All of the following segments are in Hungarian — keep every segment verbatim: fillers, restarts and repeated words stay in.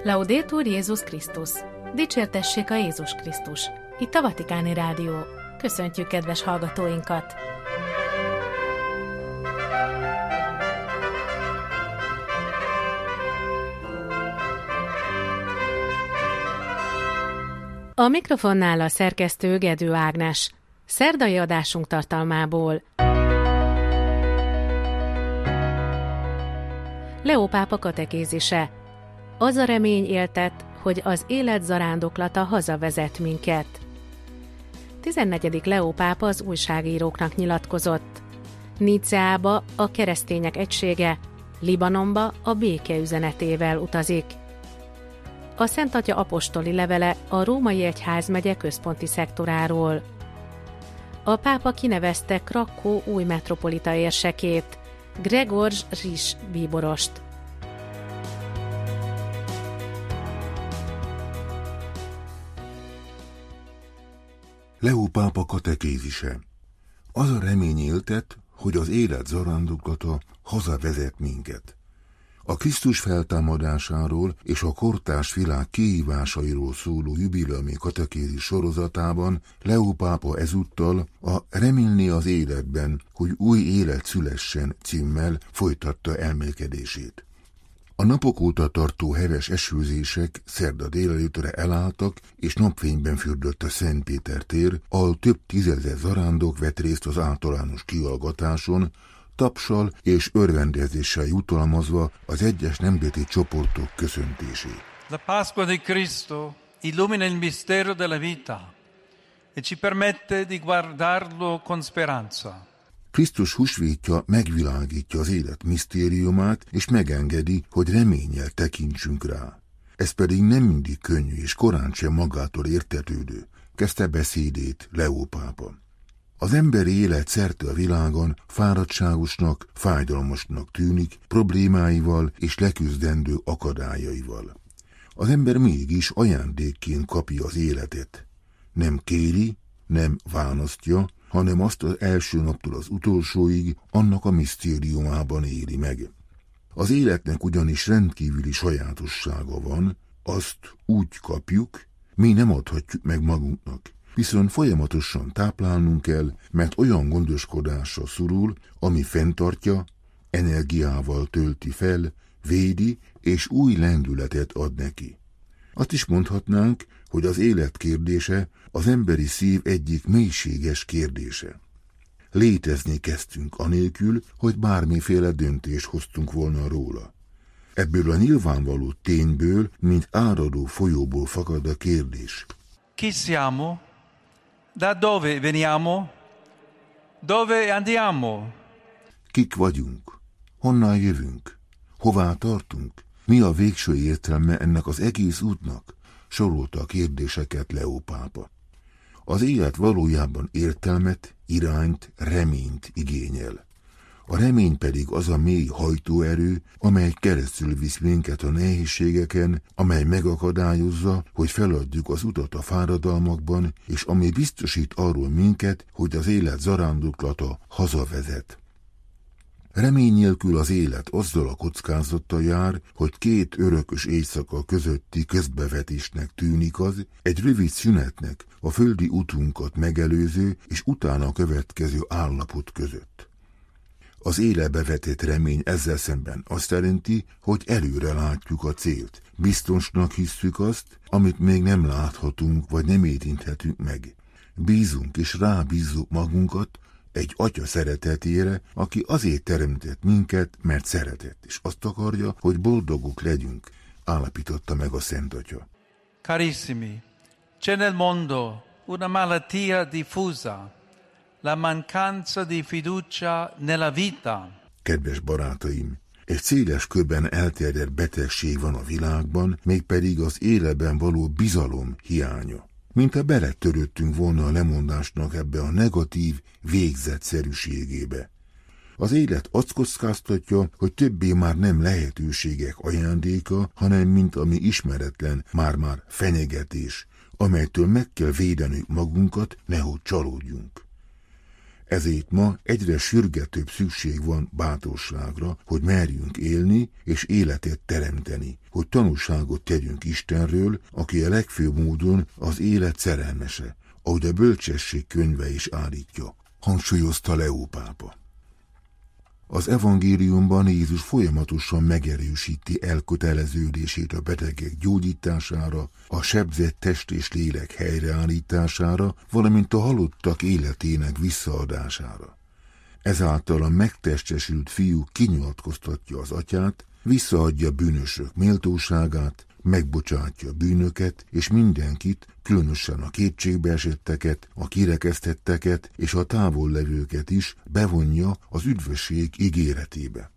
Laudetur Jézus Krisztus! Dicsértessék a Jézus Krisztus! Itt a Vatikáni Rádió. Köszöntjük kedves hallgatóinkat! A mikrofonnál a szerkesztő Gedő Ágnes. Szerdai adásunk tartalmából. Leó pápa katekézise. Az a remény éltet, hogy az élet zarándoklata hazavezet minket. tizennegyedik Leó pápa az újságíróknak nyilatkozott. Niceába a keresztények egysége, Libanonba a béke üzenetével utazik. A Szent Atya apostoli levele a Római Egyházmegye központi szektoráról. A pápa kinevezte Krakkó új metropolita érsekét, Grzegorz Ris bíborost. Leó pápa katekézise. Az a remény éltet, hogy az élet zarándoklata hazavezet minket. A Krisztus feltámadásáról és a kortárs világ kihívásairól szóló jubileumi katekézis sorozatában Leó pápa ezúttal a Remélni az életben, hogy új élet szülessen címmel folytatta elmélkedését. A napok óta tartó heves esőzések szerda délelőtre elálltak, és napfényben fürdött a Szent Péter tér, ahol több tízezer zarándok vett részt az általános kihallgatáson, tapssal és örvendezéssel jutalmazva az egyes nemzeti csoportok köszöntését. La Pasqua di Cristo illumina il mistero della vita e ci permette di guardarlo con speranza. Krisztus húsvétja megvilágítja az élet misztériumát, és megengedi, hogy reménnyel tekintsünk rá. Ez pedig nem mindig könnyű, és korán sem magától értetődő, kezdte beszédét Leó pápa. Az emberi élet szerte a világon fáradtságosnak, fájdalmasnak tűnik, problémáival és leküzdendő akadályaival. Az ember mégis ajándékként kapja az életet. Nem kéri, nem választja, hanem azt az első naptól az utolsóig annak a misztériumában éli meg. Az életnek ugyanis rendkívüli sajátossága van, azt úgy kapjuk, mi nem adhatjuk meg magunknak, viszont folyamatosan táplálnunk kell, mert olyan gondoskodásra szorul, ami fenntartja, energiával tölti fel, védi és új lendületet ad neki. Azt is mondhatnánk, hogy az élet kérdése az emberi szív egyik mélységes kérdése. Létezni kezdtünk anélkül, hogy bármiféle döntést hoztunk volna róla. Ebből a nyilvánvaló tényből, mint áradó folyóból fakad a kérdés. Chi siamo? Da dove veniamo? Dove andiamo? Kik vagyunk? Honnan jövünk? Hová tartunk? Mi a végső értelme ennek az egész útnak? Sorolta a kérdéseket Leó pápa. Az élet valójában értelmet, irányt, reményt igényel. A remény pedig az a mély hajtóerő, amely keresztül visz minket a nehézségeken, amely megakadályozza, hogy feladjuk az utat a fáradalmakban, és ami biztosít arról minket, hogy az élet zarándoklata hazavezet. Remény nélkül az élet azzal a kockázattal jár, hogy két örökös éjszaka közötti közbevetésnek tűnik az, egy rövid szünetnek a földi utunkat megelőző és utána következő állapot között. Az életbe vetett remény ezzel szemben azt jelenti, hogy előre látjuk a célt. Biztosnak hisszük azt, amit még nem láthatunk vagy nem érinthetünk meg. Bízunk és rábízzuk magunkat egy atya szeretetére, aki azért teremtett minket, mert szeretett, és azt akarja, hogy boldogok legyünk, állapította meg a Szent Atya. Carissimi, c'è nel mondo una malattia diffusa, la mancanza di fiducia nella vita. Kedves barátaim, egy széles körben elterjedt betegség van a világban, mégpedig az életben való bizalom hiánya. Mintha beletörődtünk volna a lemondásnak ebbe a negatív végzetszerűségébe. Az élet azt kockáztatja, hogy többé már nem lehetőségek ajándéka, hanem mint ami ismeretlen, már-már fenyegetés, amelytől meg kell védenünk magunkat, nehogy csalódjunk. Ezért ma egyre sürgetőbb szükség van bátorságra, hogy merjünk élni és életet teremteni, hogy tanúságot tegyünk Istenről, aki a legfőbb módon az élet szerelmese, ahogy a bölcsesség könyve is állítja, hangsúlyozta Leó pápa. Az evangéliumban Jézus folyamatosan megerősíti elköteleződését a betegek gyógyítására, a sebzett test és lélek helyreállítására, valamint a halottak életének visszaadására. Ezáltal a megtestesült fiú kinyilatkoztatja az atyát, visszaadja bűnösök méltóságát, megbocsátja bűnöket, és mindenkit, különösen a kétségbeesetteket, a kirekesztetteket és a távollevőket is bevonja az üdvösség ígéretébe.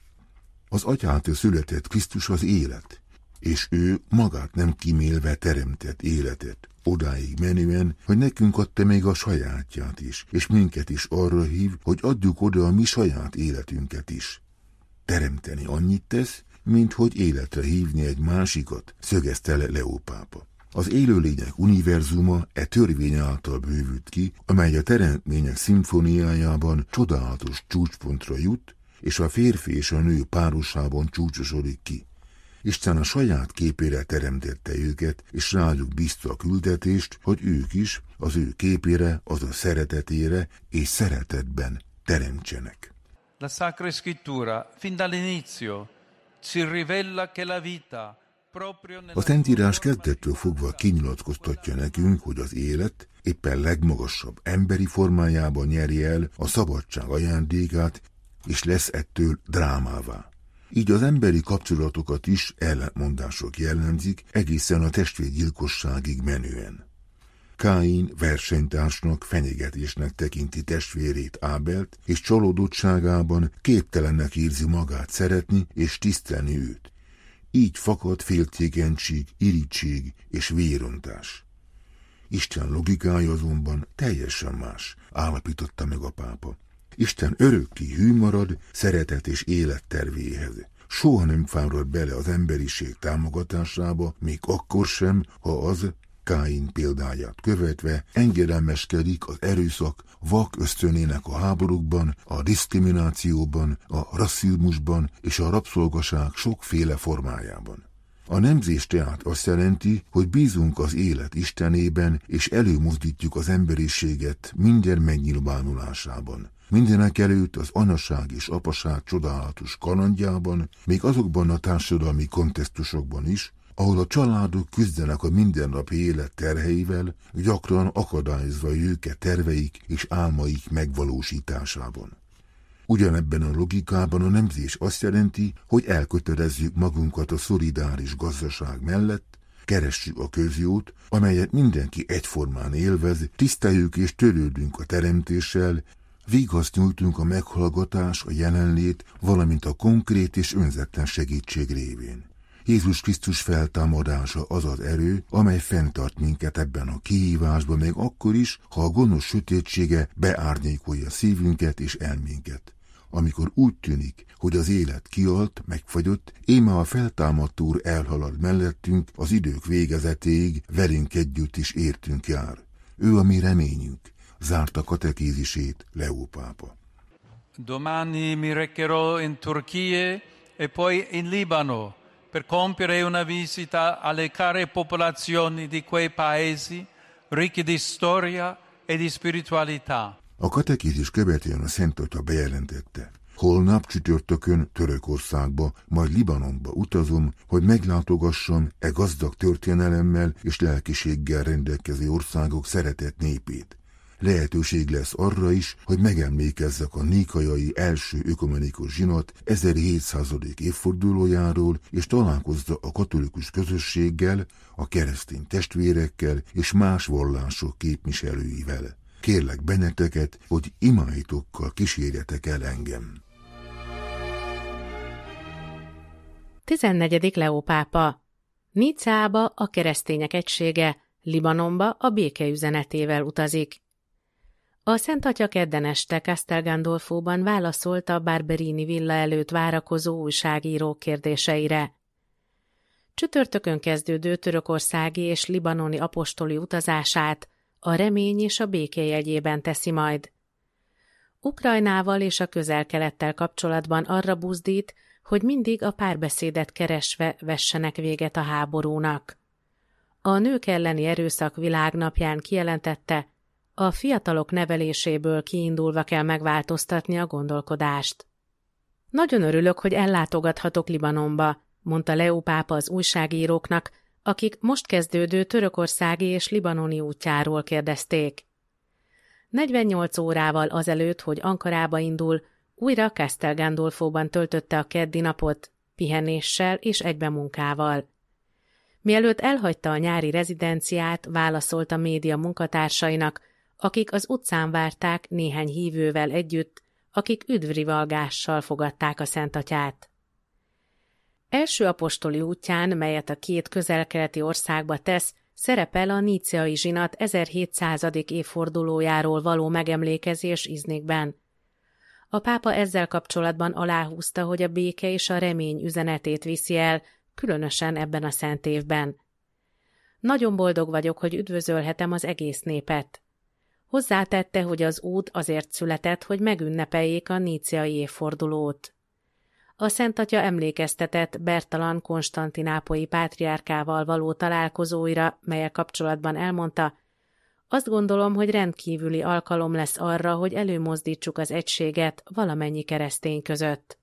Az atyától született Krisztus az élet, és ő magát nem kímélve teremtett életet, odáig menően, hogy nekünk adta még a sajátját is, és minket is arra hív, hogy adjuk oda a mi saját életünket is. Teremteni annyit tesz, mint hogy életre hívni egy másikat, szögezte le Leó pápa. Az élőlények univerzuma e törvény által bővült ki, amely a teremtmények szimfóniájában csodálatos csúcspontra jut, és a férfi és a nő párosában csúcsosodik ki. Isten a saját képére teremtette őket, és rájuk bízta a küldetést, hogy ők is az ő képére, azaz szeretetére és szeretetben teremtsenek. La Sacra Scrittura, fin dall'inizio, ci rivela che la vita proprio nella... A Szentírás kezdettől fogva kinyilatkoztatja nekünk, hogy az élet éppen legmagasabb emberi formájában nyeri el a szabadság ajándékát, és lesz ettől drámává. Így az emberi kapcsolatokat is ellentmondások jellemzik, egészen a testvérgyilkosságig menően. Káin versenytársnak, fenyegetésnek tekinti testvérét Ábelt, és csalódottságában képtelennek érzi magát szeretni és tisztelni őt. Így fakad féltékenység, irigység és vérontás. Isten logikája azonban teljesen más, állapította meg a pápa. Isten örökké hű marad szeretet és élet tervéhez. Soha nem fárad bele az emberiség támogatásába, még akkor sem, ha az, Káin példáját követve, engedelmeskedik az erőszak vak ösztönének a háborúkban, a diszkriminációban, a rasszizmusban és a rabszolgaság sokféle formájában. A nemzés tehát azt jelenti, hogy bízunk az élet Istenében, és előmozdítjuk az emberiséget minden megnyilvánulásában. Mindenek előtt az anyaság és apaság csodálatos kalandjában, még azokban a társadalmi kontextusokban is, ahol a családok küzdenek a mindennapi élet terheivel, gyakran akadályozva őket terveik és álmaik megvalósításában. Ugyanebben a logikában a nemzés azt jelenti, hogy elkötelezzük magunkat a szolidáris gazdaság mellett, keressük a közjót, amelyet mindenki egyformán élvez, tiszteljük és törődünk a teremtéssel, vigaszt nyújtunk a meghallgatás, a jelenlét, valamint a konkrét és önzetlen segítség révén. Jézus Krisztus feltámadása az az erő, amely fenntart minket ebben a kihívásban, még akkor is, ha a gonosz sötétsége beárnyékolja szívünket és elménket. Amikor úgy tűnik, hogy az élet kialt, megfagyott, íme a feltámadt Úr elhalad mellettünk, az idők végezetéig velünk együtt is értünk jár. Ő a mi reményünk, zárta katekézisét Leó pápa. Domani mi recherò in Turchia e poi in Libano per compiere una visita alle care popolazioni di quei paesi ricchi di storia e di spiritualità. A katekézis követően a Szent Atya bejelentette: holnap csütörtökön Törökországba, majd Libanonba utazom, hogy meglátogassam e gazdag történelemmel és lelkiséggel rendelkező országok szeretett népét. Lehetőség lesz arra is, hogy megemlékezzek a níkaiai első ökumenikus zsinat ezerhétszázadik évfordulójáról, és találkozza a katolikus közösséggel, a keresztény testvérekkel és más vallások képviselőivel. Kérlek benneteket, hogy imáitokkal kísérjetek el engem. tizennegyedik Leó pápa. Nicába a keresztények egysége, Libanonba a béke üzenetével utazik. A Szent Atya kedden este Castel Gandolfóban válaszolt a Barberini villa előtt várakozó újságírók kérdéseire. Csütörtökön kezdődő törökországi és libanoni apostoli utazását a remény és a béke jegyében teszi majd. Ukrajnával és a Közel-Kelettel kapcsolatban arra buzdít, hogy mindig a párbeszédet keresve vessenek véget a háborúnak. A nők elleni erőszak világnapján kijelentette, a fiatalok neveléséből kiindulva kell megváltoztatni a gondolkodást. Nagyon örülök, hogy ellátogathatok Libanonba, mondta Leó pápa az újságíróknak, akik most kezdődő törökországi és libanoni útjáról kérdezték. negyvennyolc órával azelőtt, hogy Ankarába indul, újra Castel Gandolfóban töltötte a keddi napot, pihenéssel és egybemunkával. Mielőtt elhagyta a nyári rezidenciát, válaszolt a média munkatársainak, akik az utcán várták néhány hívővel együtt, akik üdvrivalgással fogadták a Szentatyát. Első apostoli útján, melyet a két közel-keleti országba tesz, szerepel a níceai zsinat ezerhétszázadik évfordulójáról való megemlékezés Iznikben. A pápa ezzel kapcsolatban aláhúzta, hogy a béke és a remény üzenetét viszi el, különösen ebben a szent évben. Nagyon boldog vagyok, hogy üdvözölhetem az egész népet. Hozzátette, hogy az út azért született, hogy megünnepeljék a níceai évfordulót. A Szent Atya emlékeztetett Bertalan konstantinápolyi pátriárkával való találkozóira, melyel kapcsolatban elmondta, azt gondolom, hogy rendkívüli alkalom lesz arra, hogy előmozdítsuk az egységet valamennyi keresztény között.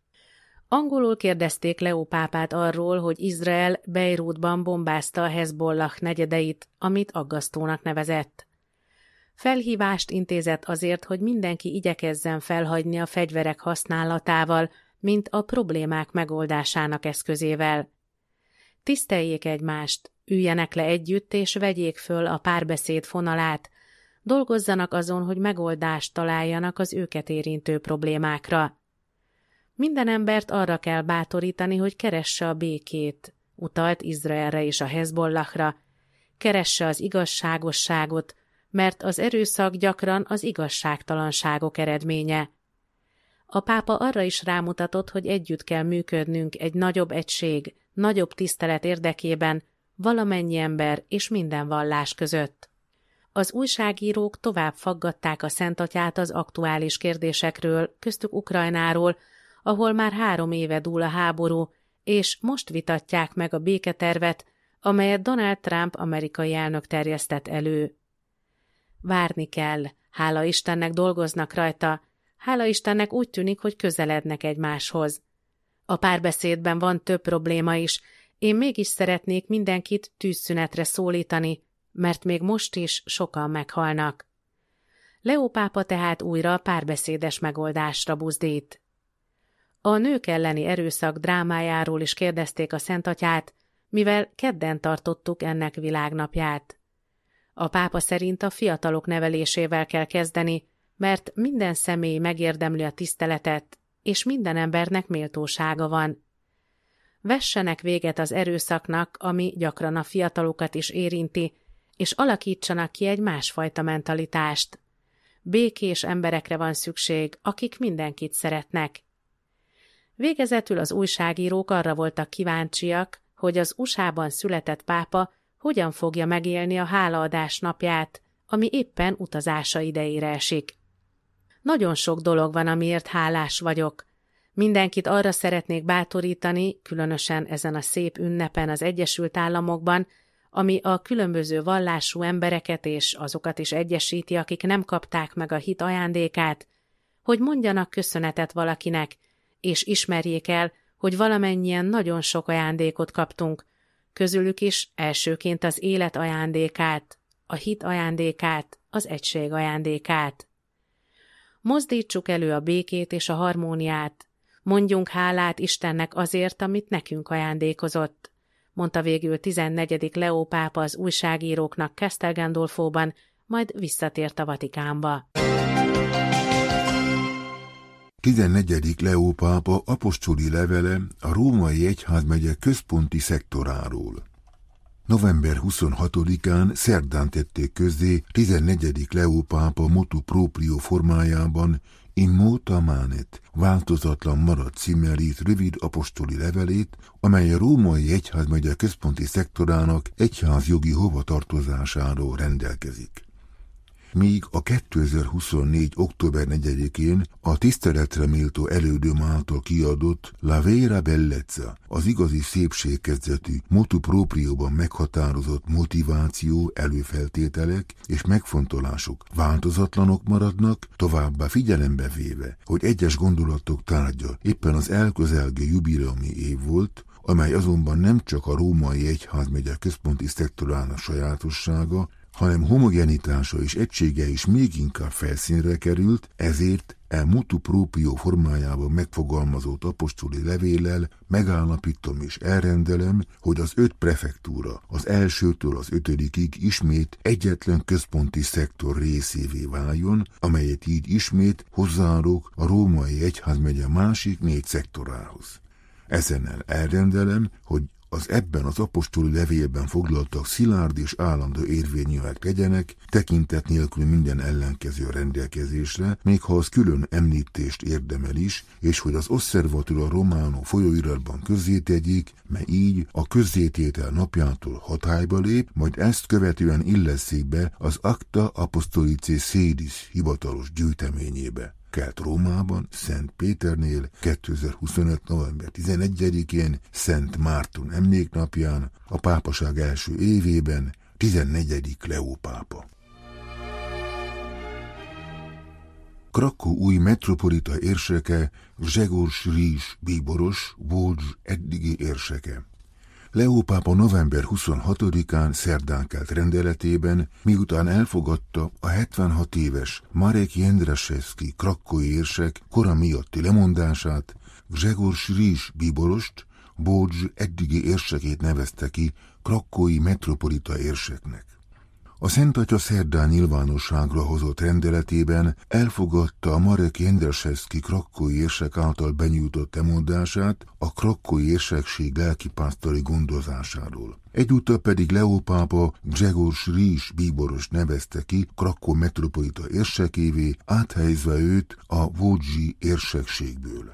Angolul kérdezték Leó pápát arról, hogy Izrael Beirutban bombázta a Hezbollah negyedeit, amit aggasztónak nevezett. Felhívást intézett azért, hogy mindenki igyekezzen felhagyni a fegyverek használatával, mint a problémák megoldásának eszközével. Tiszteljék egymást, üljenek le együtt és vegyék föl a párbeszéd fonalát, dolgozzanak azon, hogy megoldást találjanak az őket érintő problémákra. Minden embert arra kell bátorítani, hogy keresse a békét, utalt Izraelre és a Hezbollahra, keresse az igazságosságot, mert az erőszak gyakran az igazságtalanságok eredménye. A pápa arra is rámutatott, hogy együtt kell működnünk egy nagyobb egység, nagyobb tisztelet érdekében, valamennyi ember és minden vallás között. Az újságírók tovább faggatták a Szent Atyát az aktuális kérdésekről, köztük Ukrajnáról, ahol már három éve dúl a háború, és most vitatják meg a béketervet, amelyet Donald Trump amerikai elnök terjesztett elő. Várni kell, hála Istennek dolgoznak rajta, hála Istennek úgy tűnik, hogy közelednek egymáshoz. A párbeszédben van több probléma is, én mégis szeretnék mindenkit tűzszünetre szólítani, mert még most is sokan meghalnak. Leó pápa tehát újra párbeszédes megoldásra buzdít. A nők elleni erőszak drámájáról is kérdezték a Szent Atyát, mivel kedden tartottuk ennek világnapját. A pápa szerint a fiatalok nevelésével kell kezdeni, mert minden személy megérdemli a tiszteletet, és minden embernek méltósága van. Vessenek véget az erőszaknak, ami gyakran a fiatalokat is érinti, és alakítsanak ki egy másfajta mentalitást. Békés emberekre van szükség, akik mindenkit szeretnek. Végezetül az újságírók arra voltak kíváncsiak, hogy az u es á-ban született pápa hogyan fogja megélni a hálaadás napját, ami éppen utazása idejére esik. Nagyon sok dolog van, amiért hálás vagyok. Mindenkit arra szeretnék bátorítani, különösen ezen a szép ünnepen az Egyesült Államokban, ami a különböző vallású embereket és azokat is egyesíti, akik nem kapták meg a hit ajándékát, hogy mondjanak köszönetet valakinek, és ismerjék el, hogy valamennyien nagyon sok ajándékot kaptunk, közülük is elsőként az élet ajándékát, a hit ajándékát, az egység ajándékát. Mozdítsuk elő a békét és a harmóniát, mondjunk hálát Istennek azért, amit nekünk ajándékozott, mondta végül tizennegyedik Leó pápa az újságíróknak Castel Gandolfóban, majd visszatért a Vatikánba. tizennegyedik Leó pápa apostoli levele a római egyházmegye központi szektoráról. november huszonhatodikán szerdán tették közzé tizennegyedik Leó pápa motu proprio formájában In Mota Manet, változatlan maradt címmel írt rövid apostoli levelét, amely a római egyházmegye központi szektorának egyházjogi hovatartozásáról rendelkezik. míg a kétezer-huszonnégy. október negyedikén a tiszteletre méltó elődöm által kiadott La Vera Bellezza, az igazi szépség kezdetű motu proprióban meghatározott motiváció, előfeltételek és megfontolások változatlanok maradnak, továbbá figyelembe véve, hogy egyes gondolatok tárgya éppen az elközelgő jubileumi év volt, amely azonban nem csak a római egyházmegye központi szektorának sajátossága, hanem homogenitása és egysége is még inkább felszínre került, ezért e motu proprio formájában megfogalmazott apostoli levéllel megállapítom és elrendelem, hogy az öt prefektúra az elsőtől az ötödikig ismét egyetlen központi szektor részévé váljon, amelyet így ismét hozzáadok a római egyházmegye másik négy szektorához. Ezennel elrendelem, hogy az ebben az apostoli levélben foglaltak szilárd és állandó érvényűek legyenek, tekintet nélkül minden ellenkező rendelkezésre, még ha az külön említést érdemel is, és hogy az Osservatore Romano folyóiratban közzétegyék, mely így a közzététel napjától hatályba lép, majd ezt követően illesszék be az Acta Apostolicae Sedis hivatalos gyűjteményébe. Kelt Rómában, Szent Péternél, kétezer-huszonöt. november tizenegyedikén, Szent Márton emléknapján, a pápaság első évében, tizennegyedik Leó pápa. Krakkó új metropolita érseke, Grzegorz Rizs bíboros, Łódź eddigi érseke. Leó pápa november huszonhatodikán szerdán kelt rendeletében, miután elfogadta a hetvenhat éves Marek Jędraszewski krakkói érsek kora miatti lemondását, Grzegorz Rizs bíborost, Łódź eddigi érsekét nevezte ki krakkói metropolita érseknek. A Szent Atya szerdán nyilvánosságra hozott rendeletében elfogadta a Marek Jędraszewski krakkói érsek által benyújtott lemondását a krakkói érsekség lelkipásztori gondozásáról. Egyúttal pedig Leó pápa Grzegorz Rizs bíboros nevezte ki Krakkó metropolita érsekévé, áthelyezve őt a łódzsi érsekségből.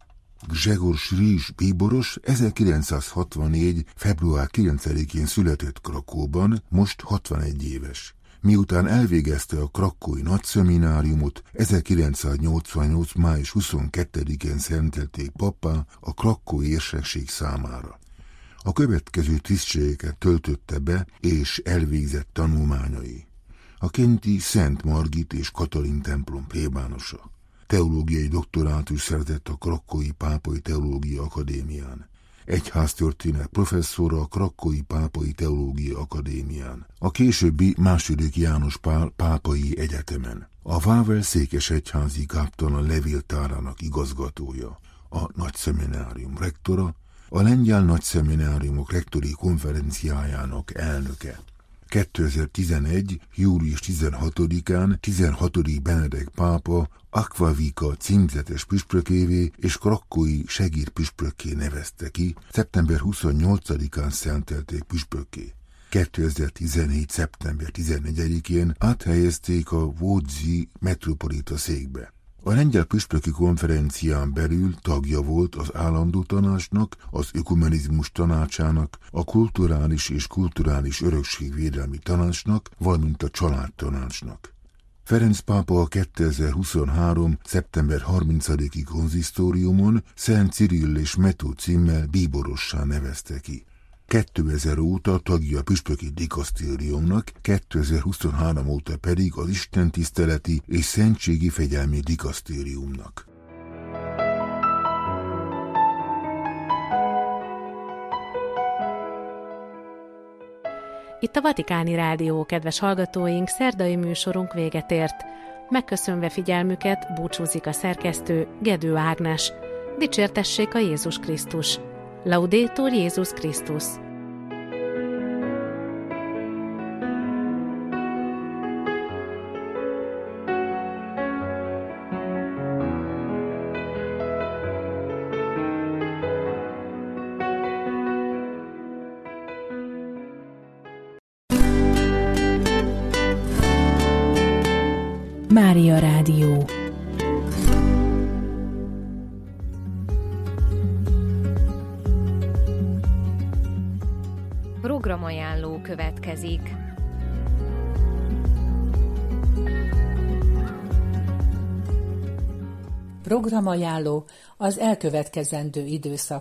Grzegorz Rizs bíboros ezerkilencszázhatvannégy. február kilencedikén született Krakkóban, most hatvanegy éves. Miután elvégezte a krakkói nagyszemináriumot, ezerkilencszáznyolcvannyolc. május huszonkettedikén szentelték pappá a krakkói érsekség számára. A következő tisztségeket töltötte be és elvégzett tanulmányai. A kenti Szent Margit és Katalin templom plébánosa. Teológiai doktorátus szerzett a Krakkói Pápai Teológia Akadémián. Egyháztörténet professzora a Krakkói Pápai Teológia Akadémián. A későbbi második János Pál Pápai Egyetemen. A Wawel székesegyházi káptalan levéltárának igazgatója. A nagyszeminárium rektora, a lengyel nagyszemináriumok rektori konferenciájának elnöke. kétezer-tizenegy. július tizenhatodikán tizenhatodik Benedek pápa Aquavica címzetes püspökévé és krakkói segédpüspökké nevezte ki, szeptember huszonnyolcadikán szentelték püspökké. kétezer-tizenhét. szeptember tizennegyedikén áthelyezték a łódzsi metropolita székbe. A lengyel püspöki konferencián belül tagja volt az állandó tanácsnak, az ökumenizmus tanácsának, a kulturális és kulturális örökségvédelmi tanácsnak, valamint a családtanácsnak. Ferenc pápa a kétezer-huszonhárom. szeptember harmincadiki konzisztóriumon Szent Cirill és Metó címmel bíborossá nevezte ki. kétezer óta tagja a püspöki dikasztériumnak, kétezer-huszonhárom óta pedig az istentiszteleti és szentségi fegyelmi dikasztériumnak. Itt a Vatikáni Rádió, kedves hallgatóink, szerdai műsorunk véget ért. Megköszönve figyelmüket búcsúzik a szerkesztő, Gedő Ágnes. Dicsértessék a Jézus Krisztus! Laudetur Jézus Krisztus! Mária Rádió. Programajánló következik. Programajánló az elkövetkezendő időszak